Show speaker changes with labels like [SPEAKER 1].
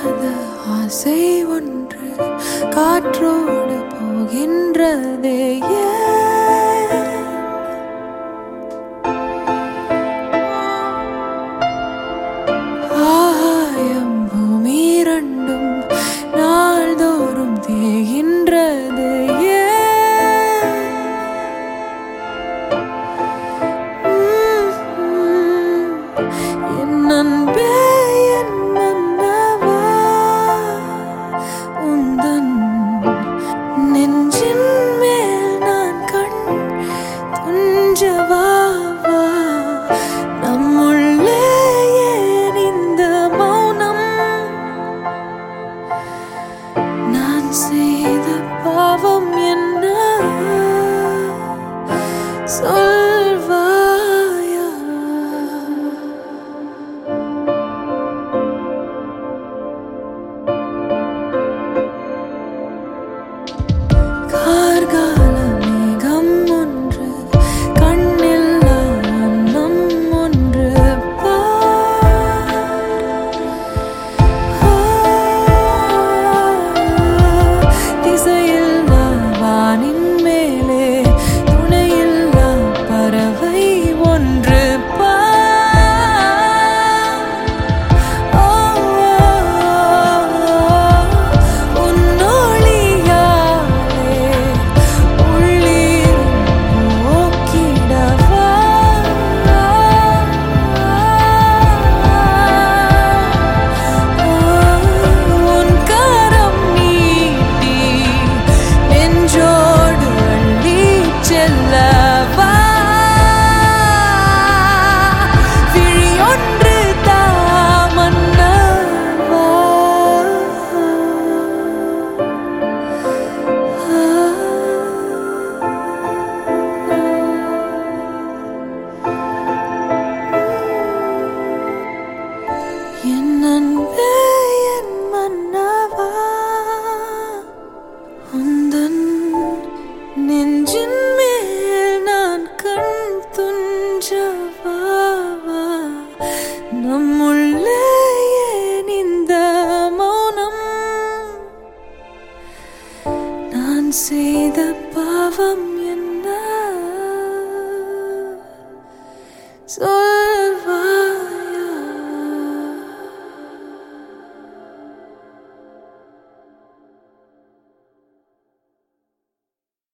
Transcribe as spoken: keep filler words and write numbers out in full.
[SPEAKER 1] தீராத ஆசை ஒன்று காற்றோடு போகின்றதே ஆகாயம் பூமி இரண்டும் நாள்தோறும் தேகின்றது என் அன்பே என் மன்னவா உந்தன் நெஞ்சின் மேல் நான் கண் துஞ்சவா நம்முள்ளே ஏன் இந்த மௌனம் நான் செய்த பாவம் என்ன சொல்வாயா கார்கால மேகம் ஒன்று கண்ணில் அன்னம் ஒன்று திசையில் வானின் மேலே துணையில் பறவை ஒன்று என் அன்பே என் மன்னவா உந்தன் நெஞ்சின் மேல் நான் கண் துஞ்சவா நம்முள்ளே ஏன் இந்த மௌனம் நான் செய்த பாவம்